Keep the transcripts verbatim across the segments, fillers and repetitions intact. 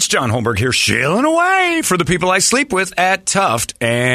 It's John Holmberg here, shilling away for the people I sleep with at Tuft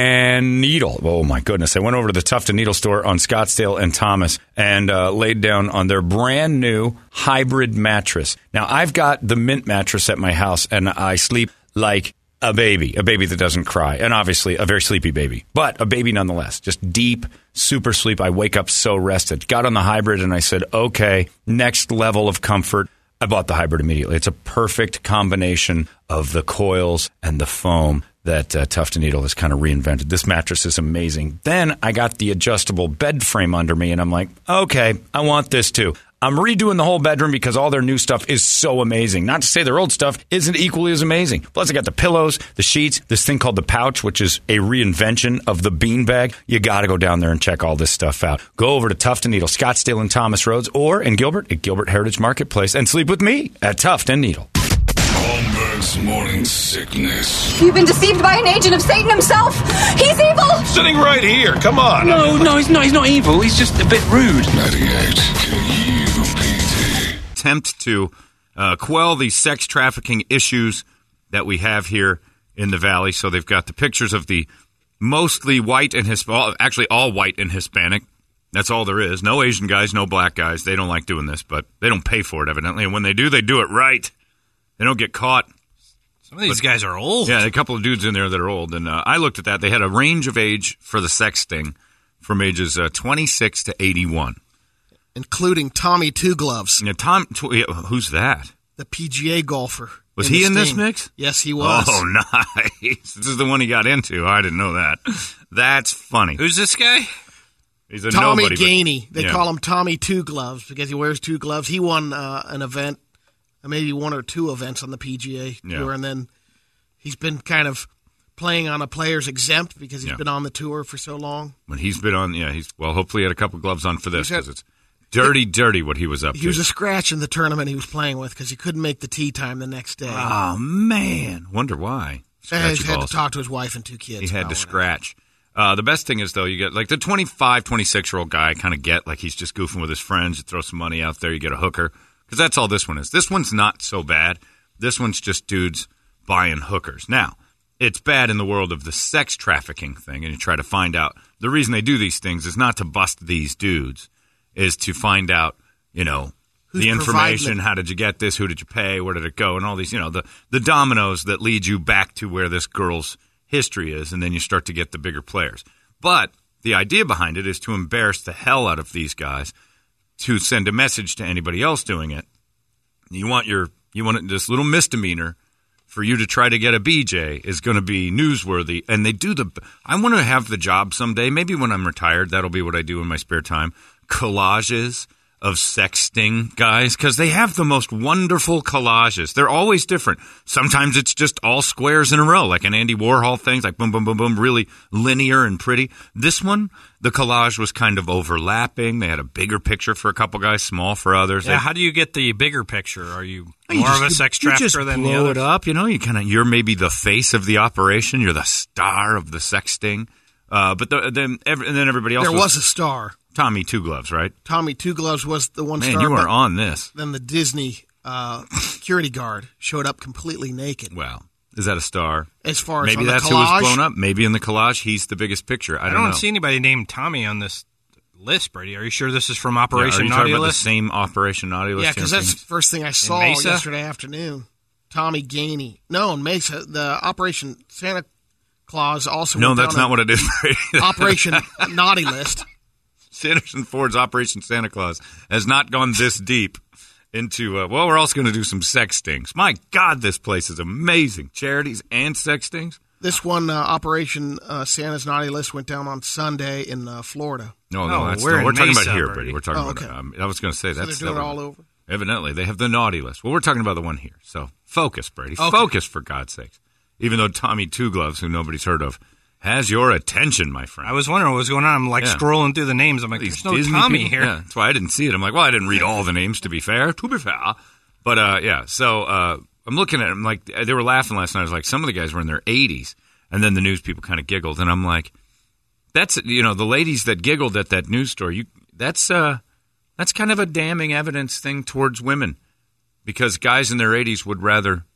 and Needle. Oh, my goodness. I went over to the Tuft and Needle store on Scottsdale and Thomas and uh, laid down on their brand new hybrid mattress. Now, I've got the Mint mattress at my house, and I sleep like a baby, a baby that doesn't cry, and obviously a very sleepy baby, but a baby nonetheless, just deep, super sleep. I wake up so rested. Got on the hybrid, and I said, okay, next level of comfort. I bought the hybrid immediately. It's a perfect combination of the coils and the foam that uh, Tuft and Needle has kind of reinvented. This mattress is amazing. Then I got the adjustable bed frame under me, and I'm like, okay, I want this too. I'm redoing the whole bedroom because all their new stuff is so amazing. Not to say their old stuff isn't equally as amazing. Plus, I got the pillows, the sheets, this thing called the Pouch, which is a reinvention of the beanbag. You got to go down there and check all this stuff out. Go over to Tuft and Needle, Scottsdale and Thomas Roads, or in Gilbert at Gilbert Heritage Marketplace, and sleep with me at Tuft and Needle. Holmberg's Morning Sickness. You've been deceived by an agent of Satan himself. He's evil. Sitting right here. Come on. No, no, he's not. He's not evil. He's just a bit rude. ninety-eight K U P D. Attempt to uh, quell the sex trafficking issues that we have here in the Valley. So they've got the pictures of the mostly white and Hispanic, actually all white and Hispanic. That's all there is. No Asian guys, no black guys. They don't like doing this, but they don't pay for it, evidently. And when they do, they do it right. They don't get caught. Some of these but, guys are old. Yeah, a couple of dudes in there that are old. And uh, I looked at that. They had a range of age for the sex sting from ages uh, twenty-six to eighty-one. Including Tommy Two Gloves. Yeah, Tom, tw- who's that? The P G A golfer. Was in he in Sting. this mix? Yes, he was. Oh, nice. This is the one he got into. I didn't know that. That's funny. Who's this guy? He's a Tommy nobody, Gainey. but, They yeah. call him Tommy Two Gloves because he wears two gloves. He won uh, an event, maybe one or two events on the P G A Yeah. tour, and then he's been kind of playing on a player's exempt because he's Yeah. been on the tour for so long. When he's been on, yeah, he's, well, hopefully he had a couple gloves on for this He's had- because it's dirty, dirty what he was up He to. was a scratch in the tournament he was playing with because he couldn't make the tee time the next day. Oh, man. Wonder why. He Scratchy had balls. to talk to his wife and two kids. He had about to it. scratch. Uh, the best thing is, though, you get like the twenty-five, twenty-six-year-old guy kind of get like he's just goofing with his friends. You throw some money out there, you get a hooker. Because that's all this one is. This one's not so bad. This one's just dudes buying hookers. Now, it's bad in the world of the sex trafficking thing, and you try to find out. The reason they do these things is not to bust these dudes, is to find out, you know, Who's the information, providing it? how did you get this, who did you pay, where did it go, and all these, you know, the, the dominoes that lead you back to where this girl's history is, and then you start to get the bigger players. But the idea behind it is to embarrass the hell out of these guys, to send a message to anybody else doing it. You want your, you want this little misdemeanor for you to try to get a B J is going to be newsworthy. And they do the, I want to have the job someday, maybe when I'm retired, that'll be what I do in my spare time, collages of sexting guys, because they have the most wonderful collages. They're always different. Sometimes it's just all squares in a row, like an Andy Warhol thing, like boom, boom, boom, boom, really linear and pretty. This one, the collage was kind of overlapping. They had a bigger picture for a couple guys, small for others. Yeah, They- how do you get the bigger picture? Are you you more just- of a sex you trafficker just than the blow other? it up, you know. You kind of, you're maybe the face of the operation. You're the star of the sex sting. Uh, but the, then, every, and then everybody else There was, was a star. Tommy Two Gloves, right? Tommy Two Gloves was the one Man, star. you were but on this. Then the Disney uh, security guard showed up completely naked. Well, is that a star? As far as Maybe on the that's who was collage, blown up. Maybe in the collage, he's the biggest picture. I I don't, don't know. see anybody named Tommy on this list, Brady. Are you sure this is from Yeah, Operation are you Naughty talking about List? the same Operation Naughty List? Yeah, because that's the first thing I saw Mesa? yesterday afternoon. Tommy Gainey. No, in Mesa. The Operation Santa Claus also No, went that's down not what it is. a Operation Naughty List. Sanderson Ford's Operation Santa Claus has not gone this deep into, uh, well, we're also going to do some sex stings. My God, this place is amazing. Charities and sex stings. This one, uh, Operation uh, Santa's Naughty List, went down on Sunday in uh, Florida. No, no, No, that's we're no, in we're talking Mesa, about here, Brady. Brady. We're talking Oh, about. okay. Um, I was going to say So that's they're doing that it all one. over. Evidently, they have the naughty list. Well, we're talking about the one here. So focus, Brady. Okay. Focus, for God's sakes. Even though Tommy Two Gloves, who nobody's heard of, has your attention, my friend. I was wondering what was going on. I'm like Yeah. scrolling through the names. I'm like, These there's no Disney Tommy people? here. Yeah, that's why I didn't see it. I'm like, well, I didn't read all the names, to be fair. To be fair. But, uh, yeah, so uh, I'm looking at them. Like, they were laughing last night. I was like, some of the guys were in their eighties. And then the news people kind of giggled. And I'm like, that's, you know, the ladies that giggled at that news story, you, that's, uh, that's kind of a damning evidence thing towards women. Because guys in their eighties would rather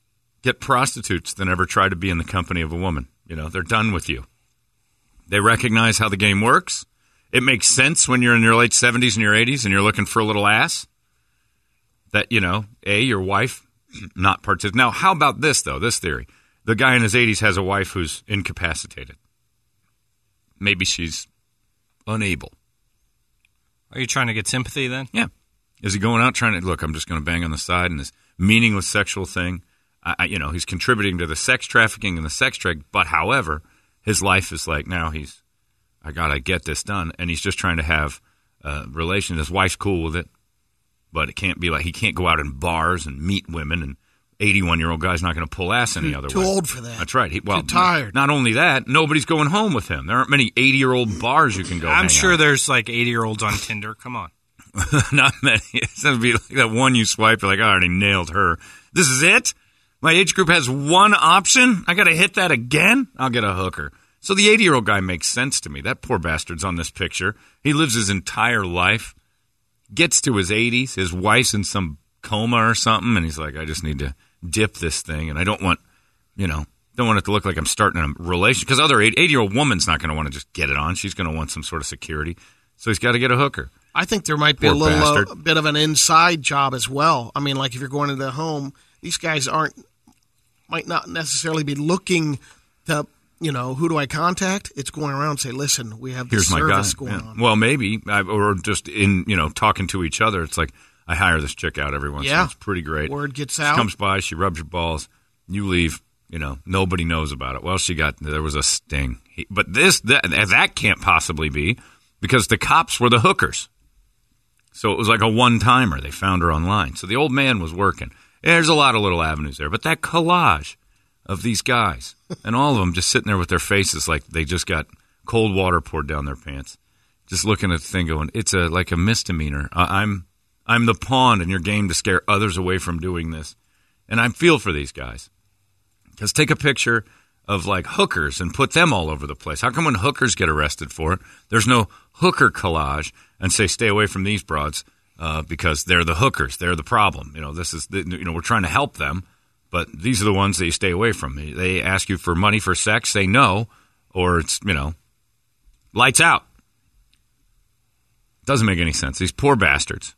get prostitutes than ever try to be in the company of a woman. You know, they're done with you. They recognize how the game works. It makes sense when you're in your late seventies and your eighties and you're looking for a little ass. That, you know, A, your wife, not partic- Now, how about this, though, this theory? The guy in his eighties has a wife who's incapacitated. Maybe she's unable. Are you trying to get sympathy then? Yeah. Is he going out trying to, look, I'm just going to bang on the side and this meaningless sexual thing? I, I, you know, he's contributing to the sex trafficking and the sex trade, but however, his life is like, now he's, I got to get this done, and he's just trying to have a relation. His wife's cool with it, but it can't be like, he can't go out in bars and meet women, and eighty-one-year-old guy's not going to pull ass any other Too way. Too old for that. That's right. He, well, Too tired. Not only that, nobody's going home with him. There aren't many eighty-year-old bars you can go I'm hang sure out. there's like eighty-year-olds on Tinder. Come on. Not many. It's going to be like that one you swipe, you're like, I already nailed her. This is it? My age group has one option? I got to hit that again? I'll get a hooker. So the eighty-year-old guy makes sense to me. That poor bastard's on this picture. He lives his entire life, gets to his eighties, his wife's in some coma or something, and he's like, I just need to dip this thing, and I don't want, you know, don't want it to look like I'm starting a relation, because other eighty-year-old woman's not going to want to just get it on. She's going to want some sort of security. So he's got to get a hooker. I think there might be Poor a little uh, bastard. bit of an inside job as well. I mean, like if you're going to the home, these guys aren't, might not necessarily be looking to, you know, who do I contact? It's going around and say, listen, we have this Here's my guy. service going Yeah. on. Well, maybe, I, or just in, you know, talking to each other. It's like, I hire this chick out every once in a Yeah. while. It's pretty great. Word gets She out. comes by, she rubs your balls, you leave. You know, nobody knows about it. Well, she got, there was a sting. He, but this, that, that can't possibly be because the cops were the hookers. So it was like a one-timer. They found her online. So the old man was working. There's a lot of little avenues there. But that collage of these guys, and all of them just sitting there with their faces like they just got cold water poured down their pants, just looking at the thing going, it's a like a misdemeanor. I, I'm I'm the pawn in your game to scare others away from doing this. And I feel for these guys. Because take a picture of like hookers and put them all over the place. How come when hookers get arrested for it, there's no hooker collage and say stay away from these broads uh, because they're the hookers, they're the problem. You know, this is the, you know we're trying to help them, but these are the ones that you stay away from. They ask you for money for sex, say no, or it's you know lights out. Doesn't make any sense. These poor bastards.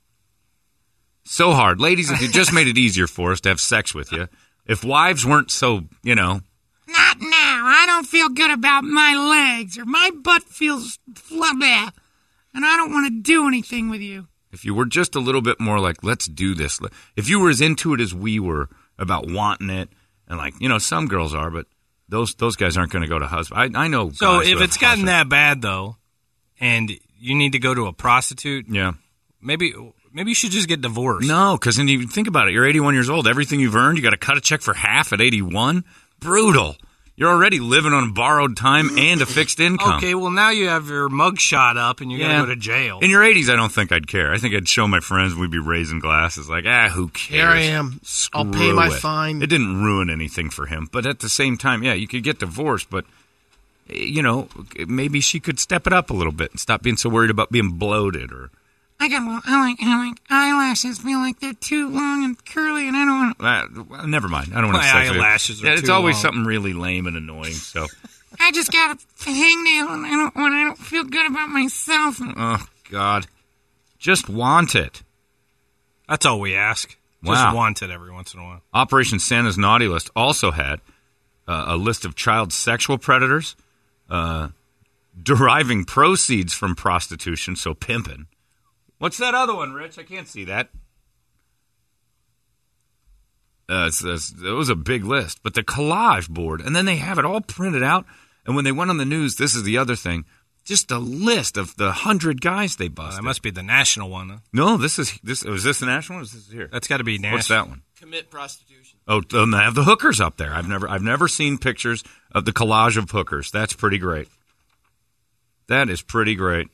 So hard, ladies. If you just made it easier for us to have sex with you, if wives weren't so you know. Not now. I don't feel good about my legs, or my butt feels flabby, and I don't want to do anything with you. If you were just a little bit more like, let's do this. If you were as into it as we were about wanting it, and like, you know, some girls are, but those those guys aren't going to go to husband. I, I know. So guys who if have it's gotten husbands. that bad, though, and you need to go to a prostitute, Yeah. maybe maybe you should just get divorced. No, because then you think about it. You're eighty-one years old. Everything you've earned, you got to cut a check for half at eighty-one? Brutal. You're already living on borrowed time and a fixed income. Okay, well, now you have your mug shot up, and you're Yeah. going to go to jail. In your eighties, I don't think I'd care. I think I'd show my friends and we'd be raising glasses like, ah, who cares? Here I am. I'll pay Screw my it. fine. It didn't ruin anything for him. But at the same time, yeah, you could get divorced, but, you know, maybe she could step it up a little bit and stop being so worried about being bloated or... I got. Well, I like. I like eyelashes. Feel like they're too long and curly, and I don't want. Uh, well, never mind. I don't want My to say it. eyelashes are Yeah, it's too always long. something really lame and annoying, so... I just got a hangnail, and I don't want. I don't feel good about myself. Oh, God. Just want it. That's all we ask. Wow. Just want it every once in a while. Operation Santa's Naughty List also had uh, a list of child sexual predators uh, deriving proceeds from prostitution, so pimping. What's that other one, Rich? I can't see that. Uh, it's, it's, it was a big list, but the collage board, and then they have it all printed out. And when they went on the news, this is the other thing, just a list of the hundred guys they Uh, busted. that must be the national one. Huh? no, this is this. Was this the national one? Or is this here? That's got to be national. What's that one? Commit prostitution. Oh, and they have the hookers up there. I've never, I've never seen pictures of the collage of hookers. That's pretty great. That is pretty great.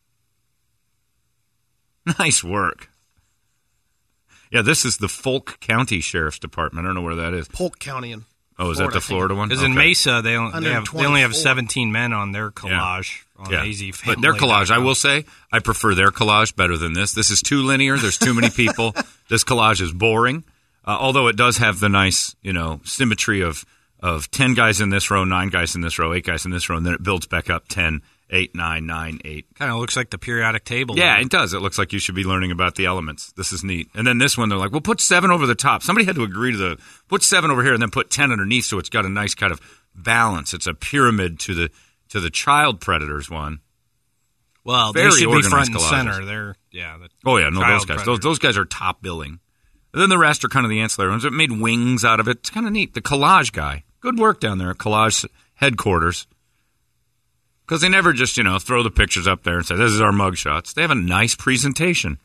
Nice work. Yeah, this is the Folk County Sheriff's Department. I don't know where that is. Polk County in Oh, is Florida, that the I think. Florida one? Because in Okay. Mesa, they only, they, have, they only have one hundred twenty-four. seventeen men on their collage on Yeah. A Z Family. But their collage, I will say, I prefer their collage better than this. This is too linear. There's too many people. This collage is boring. Uh, although it does have the nice, you know, symmetry of of ten guys in this row, nine guys in this row, eight guys in this row, and then it builds back up ten, eight, nine, nine, eight. Kind of looks like the periodic table. Yeah, it does. It looks like you should be learning about the elements. This is neat. And then this one, they're like, well, put seven over the top. Somebody had to agree to the, put seven over here and then put ten underneath so it's got a nice kind of balance. It's a pyramid to the to the child predators one. Well, Very they should be front organized and collages. center. They're, yeah. The Oh, yeah, no, child those guys. Those, predators. those guys are top billing. And then the rest are kind of the ancillary ones. It made wings out of it. It's kind of neat. The collage guy. Good work down there at Collage headquarters. Because they never just, you know, throw the pictures up there and say, this is our mug shots. They have a nice presentation.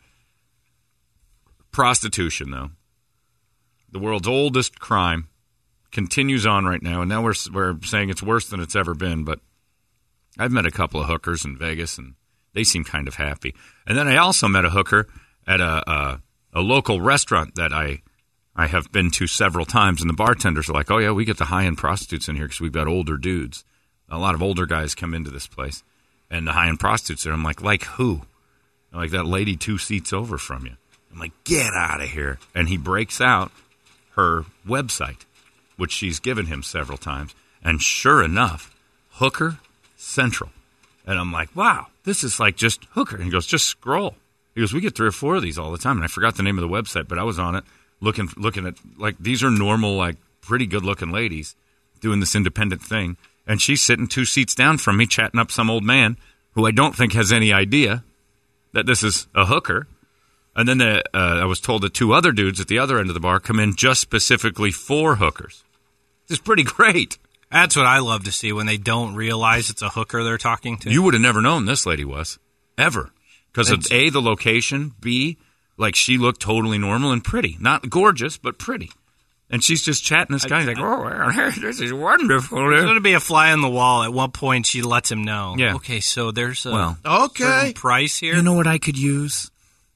Prostitution, though. The world's oldest crime continues on right now. And now we're, we're saying it's worse than it's ever been. But I've met a couple of hookers in Vegas, and they seem kind of happy. And then I also met a hooker at a... a a local restaurant that I I have been to several times, and the bartenders are like, oh, yeah, we get the high-end prostitutes in here because we've got older dudes. A lot of older guys come into this place, and the high-end prostitutes there. I'm like, like who? They're like, that lady two seats over from you. I'm like, get out of here. And he breaks out her website, which she's given him several times, and sure enough, Hooker Central. And I'm like, wow, this is like just Hooker. And he goes, just scroll. He goes, we get three or four of these all the time. And I forgot the name of the website, but I was on it looking looking at, like, these are normal, like, pretty good-looking ladies doing this independent thing. And she's sitting two seats down from me chatting up some old man who I don't think has any idea that this is a hooker. And then the, uh, I was told that two other dudes at the other end of the bar come in just specifically for hookers. This is pretty great. That's what I love to see, when they don't realize it's a hooker they're talking to. You would have never known this lady was, ever. Because of, A, the location, B, like, she looked totally normal and pretty. Not gorgeous, but pretty. And she's just chatting this guy. He's like, oh, wow, this is wonderful. There's going to be a fly on the wall. At one point, she lets him know. Yeah. Okay, so there's a Well, Okay. certain price here. You know what I could use?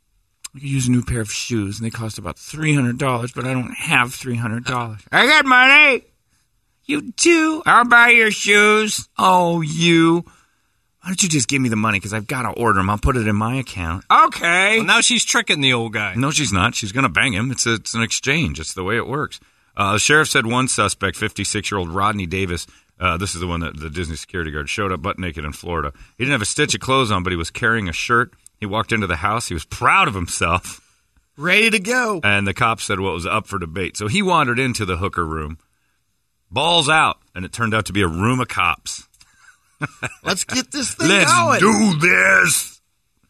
I could use a new pair of shoes, and they cost about three hundred dollars, but I don't have three hundred dollars. I got money. You do? I'll buy your shoes. Oh, you. Why don't you just give me the money, because I've got to order them. I'll put it in my account. Okay. Well, now she's tricking the old guy. No, she's not. She's going to bang him. It's, a, it's an exchange. It's the way it works. Uh, the sheriff said one suspect, fifty-six-year-old Rodney Davis, uh, this is the one that the Disney security guard showed up butt naked in Florida. He didn't have a stitch of clothes on, but he was carrying a shirt. He walked into the house. He was proud of himself. Ready to go. And the cops said, well, it was up for debate. So he wandered into the hooker room, balls out, and it turned out to be a room of cops. Let's get this thing Let's going. do this.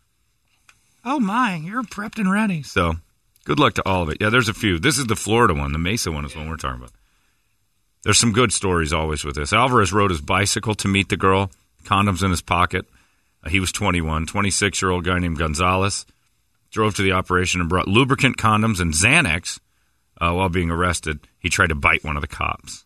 Oh, my. You're prepped and ready. So good luck to all of it. Yeah, there's a few. This is the Florida one. The Mesa one is the one we're talking about. There's some good stories always with this. Alvarez rode his bicycle to meet the girl, condoms in his pocket. Uh, he was twenty-one. twenty-six-year-old guy named Gonzalez drove to the operation and brought lubricant, condoms, and Xanax. Uh, while being arrested, he tried to bite one of the cops.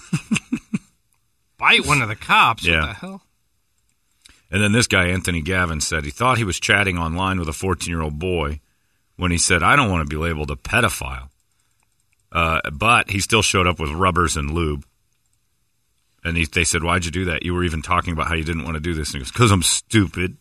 Bite one of the cops? Yeah. What the hell? And then this guy, Anthony Gavin, said he thought he was chatting online with a fourteen-year-old boy when he said, I don't want to be labeled a pedophile. Uh, but he still showed up with rubbers and lube. And he, they said, why'd you do that? You were even talking about how you didn't want to do this. And he goes, because I'm stupid.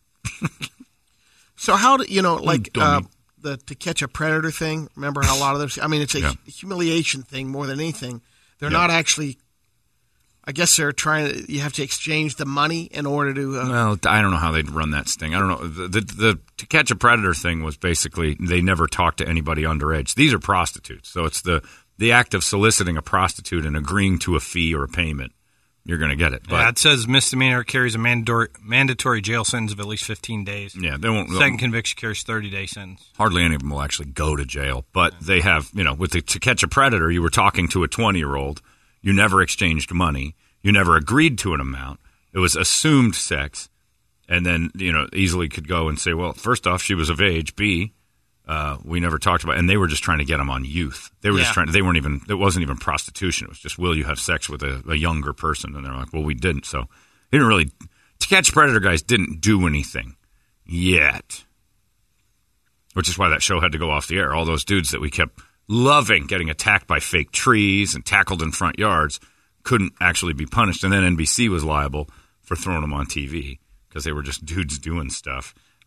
So how do you know, like uh, dummy. the To Catch a Predator thing? Remember how a lot of those? I mean, it's a Yeah. humiliation thing more than anything. They're Yeah. not actually. I guess they're trying to. You have to exchange the money in order to. Uh, Well, I don't know how they'd run that sting. I don't know. The, the, the To Catch a Predator thing was basically they never talked to anybody underage. These are prostitutes. So it's the, the act of soliciting a prostitute and agreeing to a fee or a payment. You're going to get it. But, Yeah, it says misdemeanor carries a mandatory, mandatory jail sentence of at least fifteen days. yeah, they won't. Second conviction carries thirty-day sentence. Hardly any of them will actually go to jail. But they have, you know, with the To Catch a Predator, you were talking to a twenty-year-old. You never exchanged money. You never agreed to an amount. It was assumed sex. And then, you know, easily could go and say, well, first off, she was of age. B, uh, we never talked about, and they were just trying to get them on youth. They were Yeah. just trying, they weren't even, it wasn't even prostitution. It was just, will you have sex with a, a younger person? And they're like, well, we didn't. So they didn't really, To Catch a Predator guys didn't do anything yet. Which is why that show had to go off the air. All those dudes that we kept loving getting attacked by fake trees and tackled in front yards couldn't actually be punished. And then N B C was liable for throwing them on T V because they were just dudes doing stuff.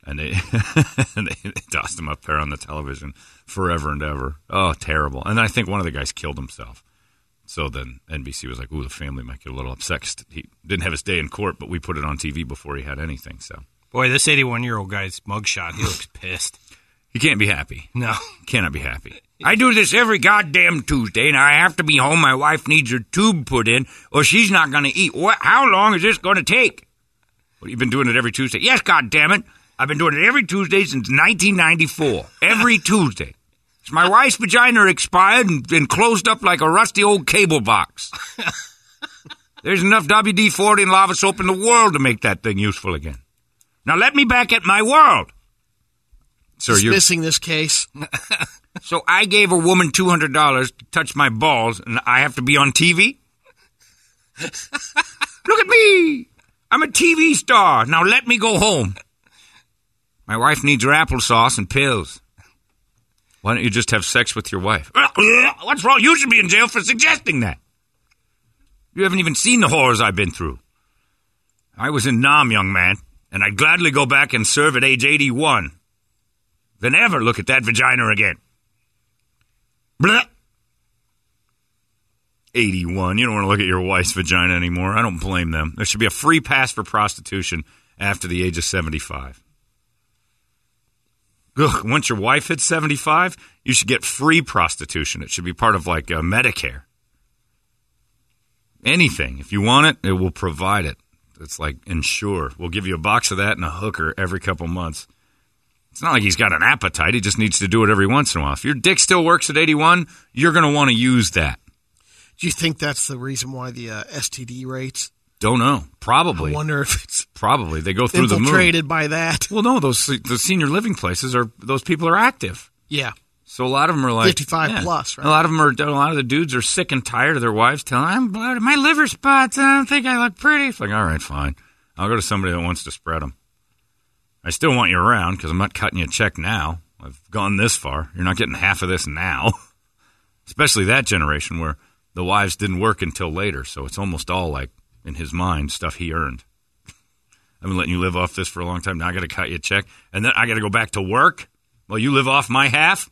And they, and they, they tossed him up there on the television forever and ever. Oh, terrible. And I think one of the guys killed himself. So then N B C was like, ooh, the family might get a little upset 'cause he didn't have his day in court, but we put it on T V before he had anything. So, Boy, this eighty-one-year-old guy's mugshot, he looks pissed. He can't be happy. No. Cannot be happy. I do this every goddamn Tuesday, and I have to be home. My wife needs her tube put in, or she's not going to eat. What? How long is this going to take? Well, you've been doing it every Tuesday. Yes, goddammit. I've been doing it every Tuesday since nineteen ninety-four. Every Tuesday. My wife's vagina expired and, and closed up like a rusty old cable box. There's enough W D forty and lava soap in the world to make that thing useful again. Now let me back at my world. Sir, you're Dismissing this case. So I gave a woman two hundred dollars to touch my balls, and I have to be on T V? Look at me. I'm a T V star. Now let me go home. My wife needs her applesauce and pills. Why don't you just have sex with your wife? What's wrong? You should be in jail for suggesting that. You haven't even seen the horrors I've been through. I was in Nam, young man, and I'd gladly go back and serve at age eighty-one. Then ever look at that vagina again. Blah. eighty-one. You don't want to look at your wife's vagina anymore. I don't blame them. There should be a free pass for prostitution after the age of seventy-five. Ugh, once your wife hits seventy-five, you should get free prostitution. It should be part of, like, uh, Medicare. Anything. If you want it, it will provide it. It's like Ensure. We'll give you a box of that and a hooker every couple months. It's not like he's got an appetite. He just needs to do it every once in a while. If your dick still works at eighty-one, you're going to want to use that. Do you think that's the reason why the uh, S T D rates? Don't know. Probably. I wonder if it's Probably. They go through the moon. infiltrated by that. Well, no, those the senior living places are, those people are active. Yeah. So a lot of them are like fifty-five yeah. plus, right? A lot of them are. A lot of the dudes are sick and tired of their wives telling them, "I'm bloated. My liver spots, I don't think I look pretty. It's like, all right, fine. I'll go to somebody that wants to spread them. I still want you around because I'm not cutting you a check now. I've gone this far. You're not getting half of this now. Especially that generation where the wives didn't work until later, so it's almost all like in his mind stuff he earned. I've been letting you live off this for a long time. Now I got to cut you a check, and then I got to go back to work. Well, you live off my half.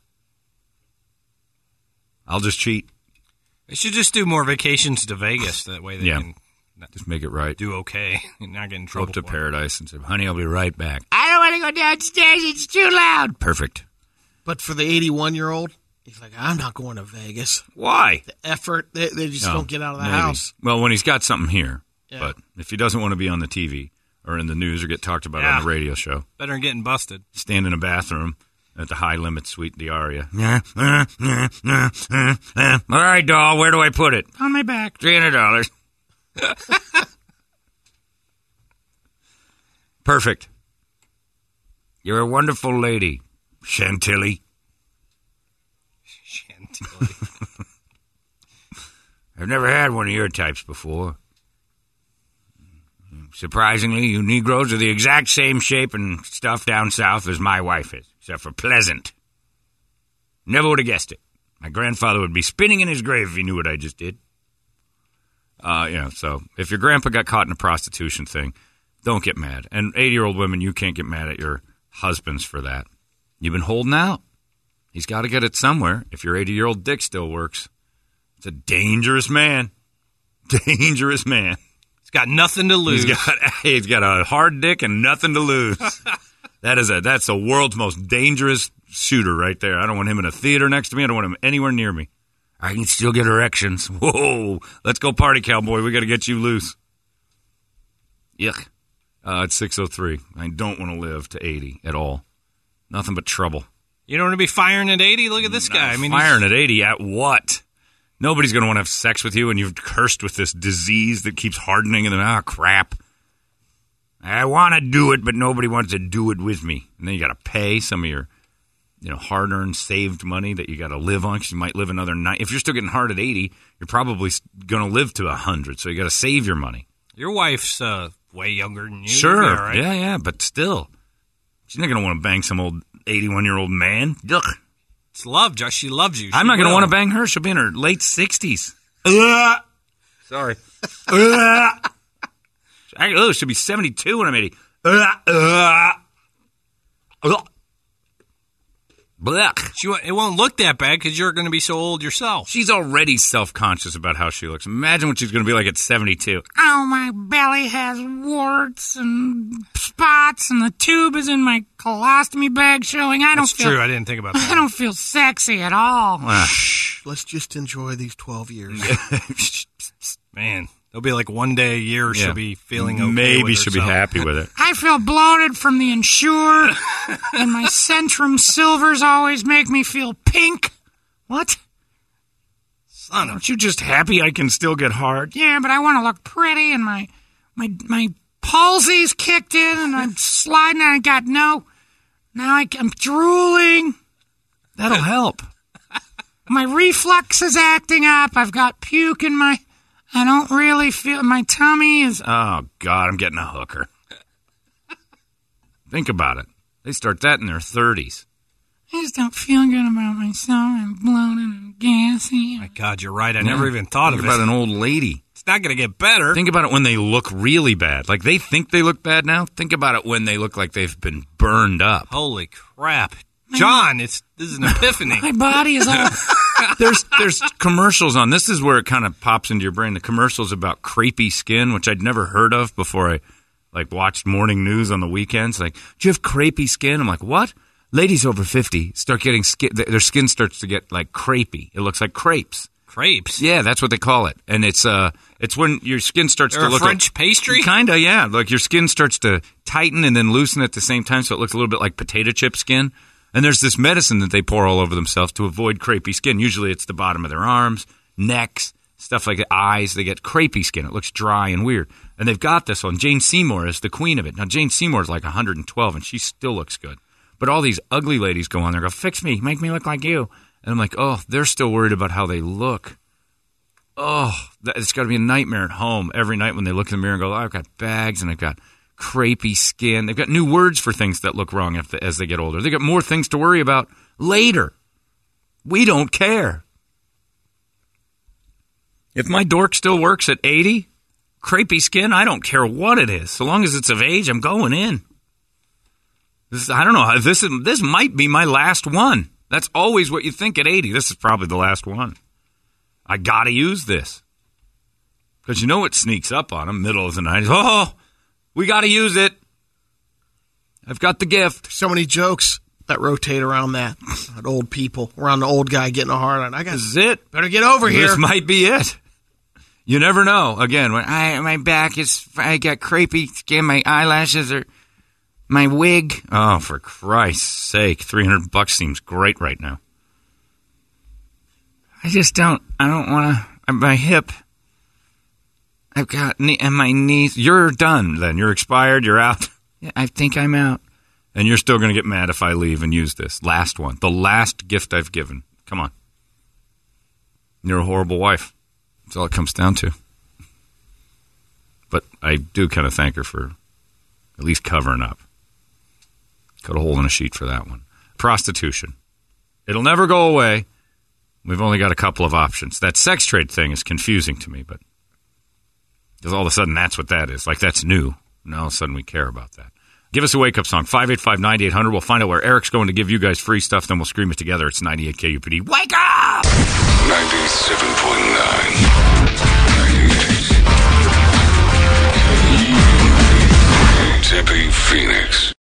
I'll just cheat. They should just do more vacations to Vegas. That way they Yeah. can Just make it right. do okay and not get in Go trouble. up to for it. paradise and say, honey, I'll be right back. I don't want to go downstairs. It's too loud. Perfect. But for the eighty-one-year-old, he's like, I'm not going to Vegas. Why? The effort, they, they just No, don't get out of the maybe. house. Well, when he's got something here. Yeah. But if he doesn't want to be on the T V or in the news or get talked about Yeah. on the radio show, Better than getting busted. stand in a bathroom at the High Limit Suite in the Aria. All right, doll, where do I put it? On my back. three hundred dollars. Perfect. You're a wonderful lady, Chantilly. Chantilly. I've never had one of your types before. Surprisingly, you Negroes are the exact same shape and stuff down south as my wife is, except for pleasant. Never would have guessed it. My grandfather would be spinning in his grave if he knew what I just did. Uh, you know, so if your grandpa got caught in a prostitution thing, don't get mad. And eighty-year-old women, you can't get mad at your husbands for that. You've been holding out. He's got to get it somewhere. If your eighty-year-old dick still works, it's a dangerous man. Dangerous man. He's got nothing to lose. He's got he's got a hard dick and nothing to lose. that is a that's the world's most dangerous shooter right there. I don't want him in a theater next to me. I don't want him anywhere near me. I can still get erections. Whoa, let's go party, cowboy. We got to get you loose. Yuck. Uh, it's six oh three. I don't want to live to eighty at all. Nothing but trouble. You don't want to be firing at eighty? Look at this guy. I mean, he's- Firing at eighty at what? Nobody's going to want to have sex with you, and you've cursed with this disease that keeps hardening, and then, ah, crap. I want to do it, but nobody wants to do it with me. And then you got to pay some of your, you know, hard-earned, saved money that you got to live on because you might live another night. If you're still getting hard at eighty, you're probably going to live to one hundred, so you got to save your money. Your wife's uh, way younger than you. Sure, You'll be all right. yeah, yeah, but still. She's not going to want to bang some old eighty-one-year-old man. Ugh. It's love, Josh. She loves you. I'm She not going to will. want to bang her. She'll be in her late sixties. Ugh. Sorry. Ugh. I, ugh, she'll be seventy-two when I'm eighty. Ugh. Ugh. Blech. She, it won't look that bad because you're going to be so old yourself. She's already self-conscious about how she looks. Imagine what she's going to be like at seventy-two. Oh, my belly has warts and spots, and the tube is in my colostomy bag showing. I don't That's feel. true. I didn't think about that. I don't feel sexy at all. Shh, let's just enjoy these twelve years. Man, there'll be like one day a year she'll Yeah. be feeling okay Maybe with she'll be herself. happy with it. I feel bloated from the Ensure, and my Centrum Silvers always make me feel pink. What? Son of Aren't you just happy I can still get hard? Yeah, but I want to look pretty, and my my my palsy's kicked in, and I'm sliding, and I got no. Now I, I'm drooling. That'll help. My reflux is acting up. I've got puke in my. I don't really feel. My tummy is. Oh, God, I'm getting a hooker. Think about it. They start that in their thirties. I just don't feel good about myself. I'm bloated and gassy. my God, you're right. I never even thought Think of about it. an old lady. It's not going to get better. Think about it when they look really bad. Like, they think they look bad now. Think about it when they look like they've been burned up. Holy crap. John, it's this is an epiphany. My body is all. There's there's commercials on. This is where it kind of pops into your brain. The commercials about crepey skin, which I'd never heard of before I like watched morning news on the weekends. Like, do you have crepey skin? I'm like, what? Ladies over fifty start getting skin. Their skin starts to get like crepey. It looks like crepes. Crepes. Yeah, that's what they call it. And it's uh, it's when your skin starts They're to a look French pastry? Kinda, yeah. Like your skin starts to tighten and then loosen at the same time, so it looks a little bit like potato chip skin. And there's this medicine that they pour all over themselves to avoid crepey skin. Usually it's the bottom of their arms, necks, stuff like that, eyes. They get crepey skin. It looks dry and weird. And they've got this one. Jane Seymour is the queen of it. Now, Jane Seymour is like one hundred twelve, and she still looks good. But all these ugly ladies go on there and go, fix me, make me look like you. And I'm like, oh, they're still worried about how they look. Oh, that, it's got to be a nightmare at home every night when they look in the mirror and go, oh, I've got bags and I've got crepey skin. They've got new words for things that look wrong if the, as they get older. They got more things to worry about later. We don't care. If my dork still works at eighty, crepey skin, I don't care what it is. So long as it's of age, I'm going in. This is, I don't know. This is this might be my last one. That's always what you think at eighty. This is probably the last one. I got to use this. Because you know what sneaks up on them, middle of the night. Oh, we got to use it. I've got the gift. So many jokes that rotate around that. At old people, around the old guy getting a hard on. I got This is it. better get over here. This might be it. You never know. Again, when I my back is, I got crepey skin, my eyelashes are, my wig. Oh, for Christ's sake, three hundred bucks seems great right now. I just don't. I don't want to. My hip. I've got knee and my knees. You're done. Then you're expired. You're out. Yeah, I think I'm out. And you're still going to get mad if I leave and use this last one, the last gift I've given. Come on. You're a horrible wife. That's all it comes down to. But I do kind of thank her for at least covering up. Cut a hole in a sheet for that one. Prostitution. It'll never go away. We've only got a couple of options. That sex trade thing is confusing to me, but because all of a sudden that's what that is. Like that's new. And all of a sudden we care about that. Give us a wake-up song, five eight five, nine eight hundred. We'll find out where Eric's going to give you guys free stuff, then we'll scream it together. It's ninety-eight K U P D. Wake up! ninety-seven point nine. ninety-eight. Tippy Phoenix.